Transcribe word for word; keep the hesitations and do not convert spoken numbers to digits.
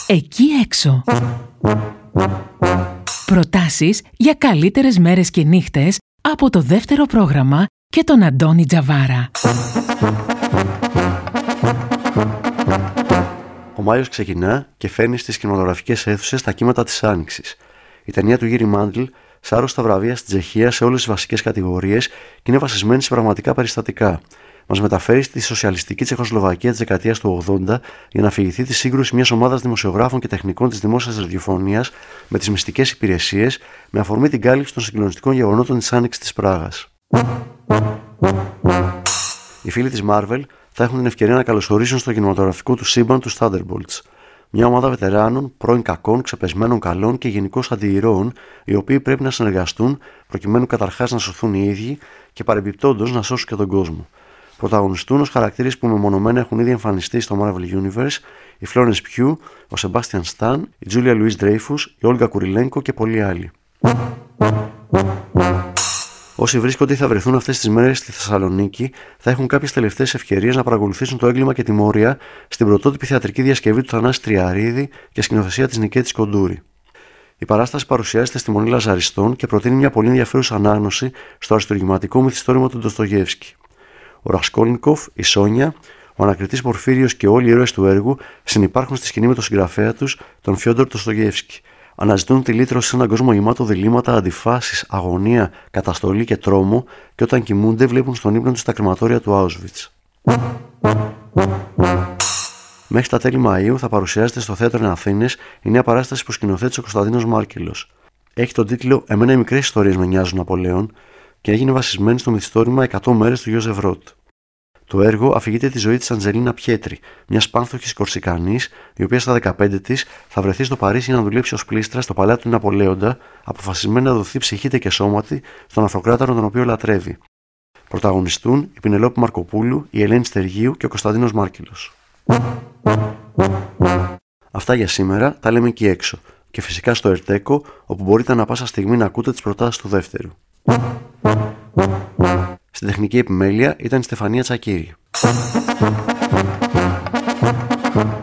Εκεί έξω. Προτάσεις για καλύτερες μέρες και νύχτες από το δεύτερο πρόγραμμα και τον Αντώνη Τζαβάρα. Ο Μάιος ξεκινά και φέρνει στις κινηματογραφικές αίθουσες τα κύματα της Άνοιξης. Η ταινία του Γύρι Μάντλ σάρωσε τα βραβεία στην Τσεχία σε όλες τις βασικές κατηγορίες και είναι βασισμένη σε πραγματικά περιστατικά. Μας μεταφέρει στη σοσιαλιστική Τσεχοσλοβακία της δεκαετίας του ογδόντα για να αφηγηθεί τη σύγκρουση μιας ομάδας δημοσιογράφων και τεχνικών της δημόσιας ραδιοφωνίας με τις μυστικές υπηρεσίες, με αφορμή την κάλυψη των συγκλονιστικών γεγονότων της Άνοιξης της Πράγας. Οι φίλοι της Marvel θα έχουν την ευκαιρία να καλωσορίσουν στο κινηματογραφικό του σύμπαν τους Thunderbolts. Μια ομάδα βετεράνων, πρώην κακών, ξεπεσμένων καλών και γενικώς αντιηρώων, οι οποίοι πρέπει να συνεργαστούν προκειμένου καταρχάς να σωθούν οι ίδιοι και παρεμπιπτόντως να σώσουν και τον κόσμο. Πρωταγωνιστούν ως χαρακτήρες που μεμονωμένα έχουν ήδη εμφανιστεί στο Marvel Universe η Florence Pugh, ο Sebastian Stan, η Julia Louis-Dreyfus, η Olga Kurylenko και πολλοί άλλοι. Όσοι βρίσκονται ή θα βρεθούν αυτές τις μέρες στη Θεσσαλονίκη θα έχουν κάποιες τελευταίες ευκαιρίες να παρακολουθήσουν το έγκλημα και τιμωρία στην πρωτότυπη θεατρική διασκευή του Θανάση Τριαρίδη και σκηνοθεσία της Νικέτης Κοντούρη. Η παράσταση παρουσιάζεται στη Μονή Λαζαριστών και προτείνει μια πολύ ενδιαφέρουσα ανάγνωση στο αριστουργηματικό μυθιστόρημα του Ντοστογιεύσκη. Ο Ρασκόλνικοφ, η Σόνια, ο ανακριτής Πορφύριος και όλοι οι ήρωες του έργου συνυπάρχουν στη σκηνή με τον συγγραφέα τους, τον Φιόντορ Ντοστογιεύσκη. Αναζητούν τη λύτρωση σε έναν κόσμο γεμάτο διλήμματα, αντιφάσεις, αγωνία, καταστολή και τρόμο, και όταν κοιμούνται βλέπουν στον ύπνο τους τα κρεματόρια του Auschwitz. Μέχρι τα τέλη Μαΐου θα παρουσιάζεται στο Θέατρο Αθήνες η νέα παράσταση που σκηνοθέτησε ο Κωνσταντίνος Μάρκελος. Έχει τον τίτλο «Εμένα οι μικρές ιστορίες με νοιάζουν Ναπολέον» και έγινε βασισμένη στο μυθιστόρημα εκατό μέρες του Γιώζεφ Ροτ. Το έργο αφηγείται τη ζωή της Αντζελίνα Πιέτρη, μιας πάνθοχης Κορσικανής, η οποία στα δεκαπέντε της θα βρεθεί στο Παρίσι να δουλέψει ως πλήστρα στο παλάτι του Ναπολέοντα, αποφασισμένη να δοθεί ψυχήτε και σώματι στον Αυτοκράτορα τον οποίο λατρεύει. Πρωταγωνιστούν η Πινελόπη Μαρκοπούλου, η Ελένη Στεργίου και ο Κωνσταντίνος Μάρκελος. Αυτά για σήμερα, τα λέμε εκεί έξω. Και φυσικά στο Ερτέκο, όπου μπορείτε ανα πάσα στιγμή να ακούτε τις προτάσεις του δεύτερου. Στην τεχνική επιμέλεια ήταν η Στεφανία Τσακύρη.